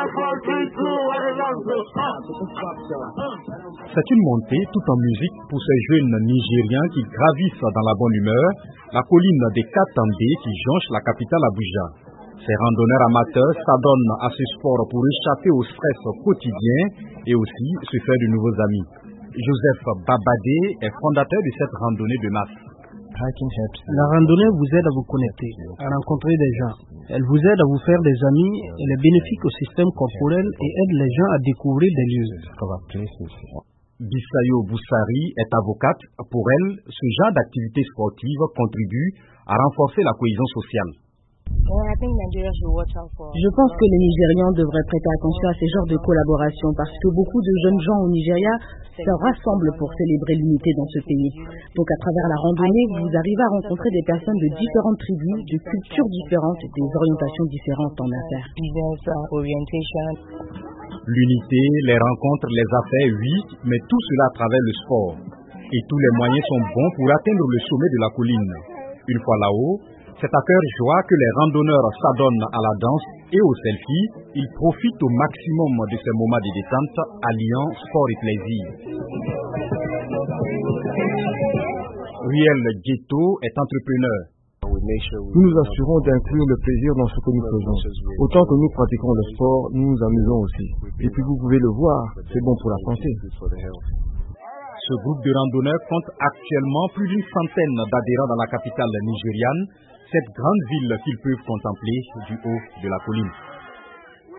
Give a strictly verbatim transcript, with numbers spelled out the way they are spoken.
C'est une montée tout en musique pour ces jeunes Nigériens qui gravissent dans la bonne humeur la colline des Katambé qui jonche la capitale Abuja. Ces randonneurs amateurs s'adonnent à ce sport pour échapper au stress quotidien et aussi se faire de nouveaux amis. Joseph Babadé est fondateur de cette randonnée de masse. La randonnée vous aide à vous connecter, à rencontrer des gens. Elle vous aide à vous faire des amis, elle est bénéfique au système corporel et aide les gens à découvrir des lieux. Bissayo Boussari est avocate. Pour elle, ce genre d'activité sportive contribue à renforcer la cohésion sociale. Je pense que les Nigérians devraient prêter attention à ces genres de collaboration parce que beaucoup de jeunes gens au Nigeria se rassemblent pour célébrer l'unité dans ce pays. Donc à travers la randonnée, vous arrivez à rencontrer des personnes de différentes tribus, de cultures différentes, des orientations différentes en affaires. L'unité, les rencontres, les affaires, oui, mais tout cela à travers le sport. Et tous les moyens sont bons pour atteindre le sommet de la colline. Une fois là-haut, c'est à cœur joie que les randonneurs s'adonnent à la danse et au selfie. Ils profitent au maximum de ces moments de détente, alliant sport et plaisir. Riel Ghetto est entrepreneur. Nous nous assurons d'inclure le plaisir dans ce que nous faisons. Autant que nous pratiquons le sport, nous nous amusons aussi. Et puis vous pouvez le voir, c'est bon pour la santé. Ce groupe de randonneurs compte actuellement plus d'une centaine d'adhérents dans la capitale nigériane, cette grande ville qu'ils peuvent contempler du haut de la colline.